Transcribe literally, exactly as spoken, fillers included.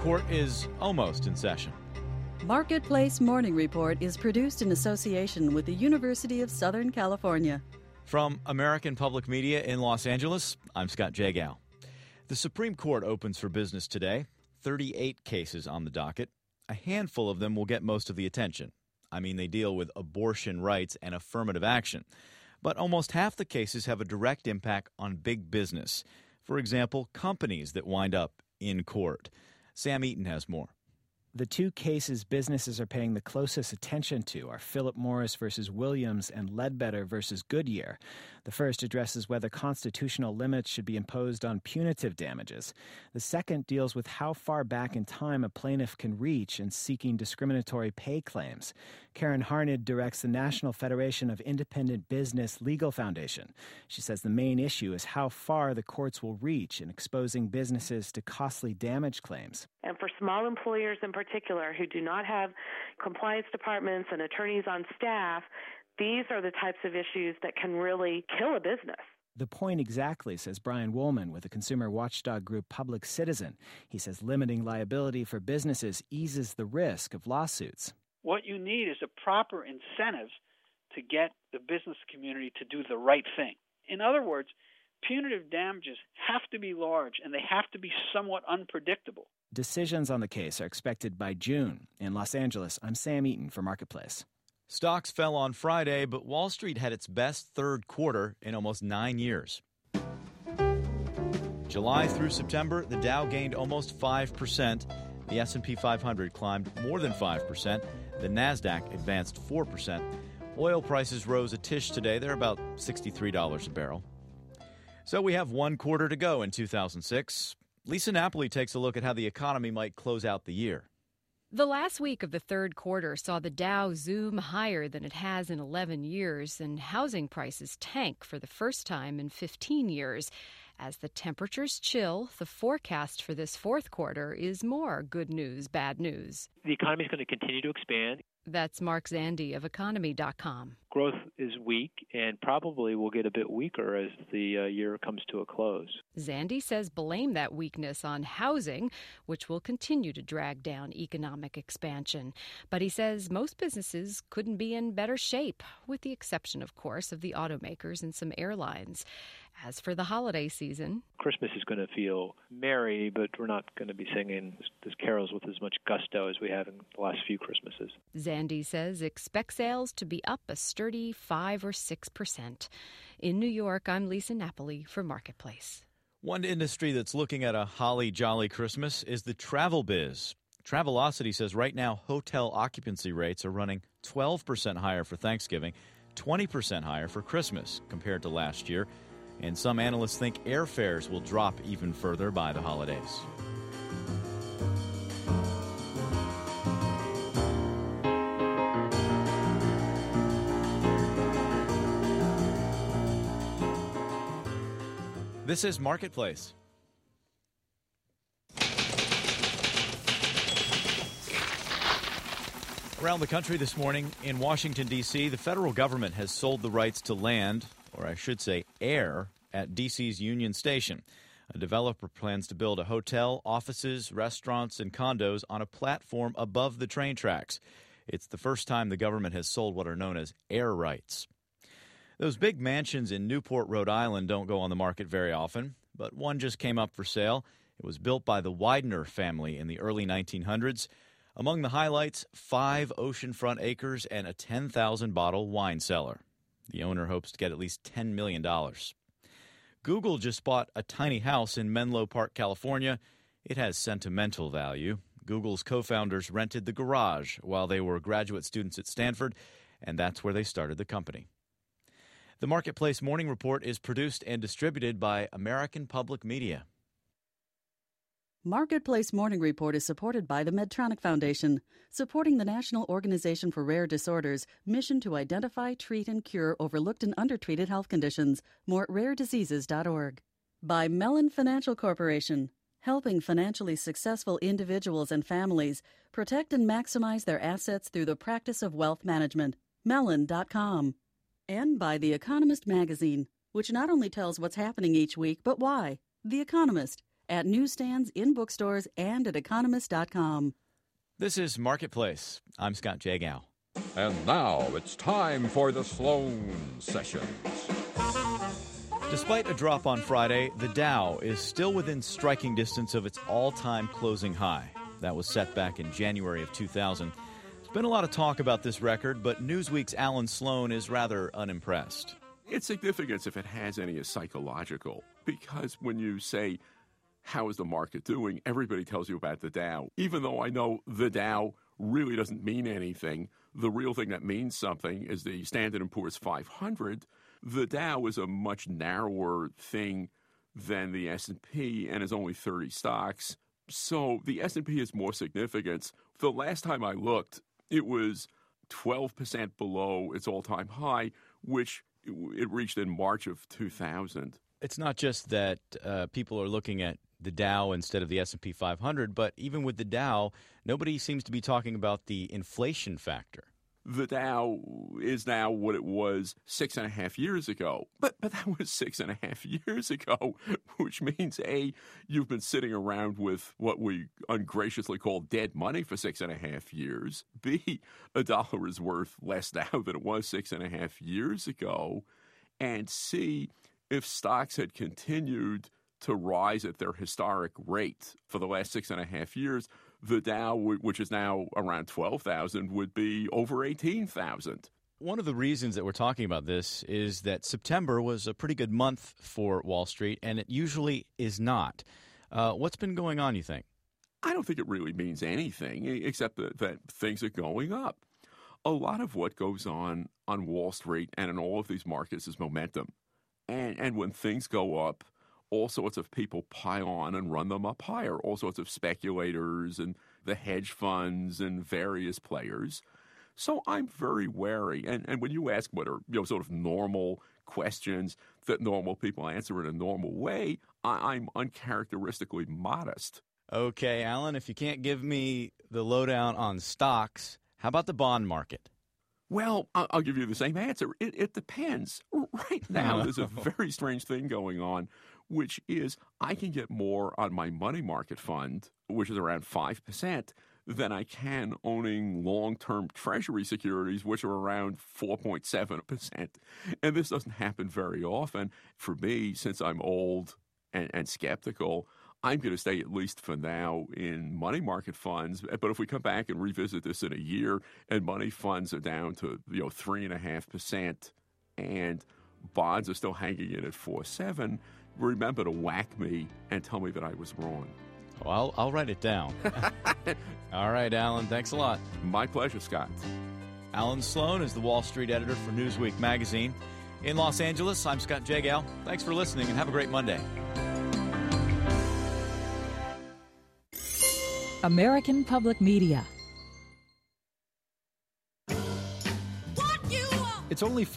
Court is almost in session. Marketplace Morning Report is produced in association with the University of Southern California. From American Public Media in Los Angeles, I'm Scott Jagow. The Supreme Court opens for business today. thirty-eight cases on the docket. A handful of them will get most of the attention. I mean, they deal with abortion rights and affirmative action. But almost half the cases have a direct impact on big business. For example, companies that wind up in court. Sam Eaton has more. The two cases businesses are paying the closest attention to are Philip Morris versus Williams and Ledbetter versus Goodyear. The first addresses whether constitutional limits should be imposed on punitive damages. The second deals with how far back in time a plaintiff can reach in seeking discriminatory pay claims. Karen Harned directs the National Federation of Independent Business Legal Foundation. She says the main issue is how far the courts will reach in exposing businesses to costly damage claims. And for small employers in particular who do not have compliance departments and attorneys on staff, these are the types of issues that can really kill a business. The point exactly, says Brian Woolman with the consumer watchdog group Public Citizen. He says limiting liability for businesses eases the risk of lawsuits. What you need is a proper incentives to get the business community to do the right thing. In other words, punitive damages have to be large and they have to be somewhat unpredictable. Decisions on the case are expected by June. In Los Angeles, I'm Sam Eaton for Marketplace. Stocks fell on Friday, but Wall Street had its best third quarter in almost nine years. July through September, the Dow gained almost five percent. The S and P five hundred climbed more than five percent. The NASDAQ advanced four percent. Oil prices rose a tish today. They're about sixty-three dollars a barrel. So we have one quarter to go in two thousand six. Lisa Napoli takes a look at how the economy might close out the year. The last week of the third quarter saw the Dow zoom higher than it has in eleven years, and housing prices tank for the first time in fifteen years. As the temperatures chill, the forecast for this fourth quarter is more good news, bad news. The economy is going to continue to expand. That's Mark Zandi of economy dot com. Growth is weak and probably will get a bit weaker as the uh, year comes to a close. Zandi says blame that weakness on housing, which will continue to drag down economic expansion. But he says most businesses couldn't be in better shape, with the exception, of course, of the automakers and some airlines. As for the holiday season, Christmas is going to feel merry, but we're not going to be singing these carols with as much gusto as we have in the last few Christmases. Zandi says expect sales to be up a sturdy five or six percent. In New York, I'm Lisa Napoli for Marketplace. One industry that's looking at a holly jolly Christmas is the travel biz. Travelocity says right now hotel occupancy rates are running twelve percent higher for Thanksgiving, twenty percent higher for Christmas compared to last year. And some analysts think airfares will drop even further by the holidays. This is Marketplace. Around the country this morning, in Washington, D C, the federal government has sold the rights to land, or I should say air, at D C's Union Station. A developer plans to build a hotel, offices, restaurants, and condos on a platform above the train tracks. It's the first time the government has sold what are known as air rights. Those big mansions in Newport, Rhode Island don't go on the market very often, but one just came up for sale. It was built by the Widener family in the early nineteen hundreds. Among the highlights, five oceanfront acres and a ten thousand bottle wine cellar. The owner hopes to get at least ten million dollars. Google just bought a tiny house in Menlo Park, California. It has sentimental value. Google's co-founders rented the garage while they were graduate students at Stanford, and that's where they started the company. The Marketplace Morning Report is produced and distributed by American Public Media. Marketplace Morning Report is supported by the Medtronic Foundation, supporting the National Organization for Rare Disorders' mission to identify, treat, and cure overlooked and undertreated health conditions. More at rare diseases dot org. By Mellon Financial Corporation, helping financially successful individuals and families protect and maximize their assets through the practice of wealth management. Mellon dot com. And by The Economist magazine, which not only tells what's happening each week, but why. The Economist. at newsstands, in bookstores, and at economist dot com. This is Marketplace. I'm Scott Jagow. And now it's time for the Sloan Sessions. Despite a drop on Friday, the Dow is still within striking distance of its all-time closing high. That was set back in January of two thousand. There's been a lot of talk about this record, but Newsweek's Alan Sloan is rather unimpressed. Its significance, if it has any, is psychological, because when you say, how is the market doing, everybody tells you about the Dow. Even though I know the Dow really doesn't mean anything, the real thing that means something is the Standard and Poor's five hundred. The Dow is a much narrower thing than the S and P and is only thirty stocks. So the S and P has more significance. The last time I looked, it was twelve percent below its all-time high, which it reached in March of two thousand. It's not just that uh, people are looking at the Dow instead of the S and P five hundred, but even with the Dow, nobody seems to be talking about the inflation factor. The Dow is now what it was six and a half years ago. But but that was six and a half years ago, which means, A, you've been sitting around with what we ungraciously call dead money for six and a half years. B, a dollar is worth less now than it was six and a half years ago. And C, if stocks had continued to rise at their historic rate for the last six and a half years, the Dow, which is now around twelve thousand, would be over eighteen thousand. One of the reasons that we're talking about this is that September was a pretty good month for Wall Street, and it usually is not. Uh, what's been going on, you think? I don't think it really means anything, except that, that things are going up. A lot of what goes on on Wall Street and in all of these markets is momentum. And, and when things go up, all sorts of people pile on and run them up higher, all sorts of speculators and the hedge funds and various players. So I'm very wary. And, and when you ask what are you know sort of normal questions that normal people answer in a normal way, I, I'm uncharacteristically modest. Okay, Alan, if you can't give me the lowdown on stocks, how about the bond market? Well, I'll give you the same answer. It, it depends. Right now, there's a very strange thing going on, which is I can get more on my money market fund, which is around five percent, than I can owning long-term Treasury securities, which are around four point seven percent. And this doesn't happen very often. For me, since I'm old and, and skeptical, I'm going to stay at least for now in money market funds. But if we come back and revisit this in a year and money funds are down to you know three and a half percent and bonds are still hanging in at four seven, remember to whack me and tell me that I was wrong. Oh, I'll I'll write it down. All right, Alan. Thanks a lot. My pleasure, Scott. Alan Sloan is the Wall Street editor for Newsweek magazine. In Los Angeles, I'm Scott Jagow. Thanks for listening and have a great Monday. American Public Media. It's only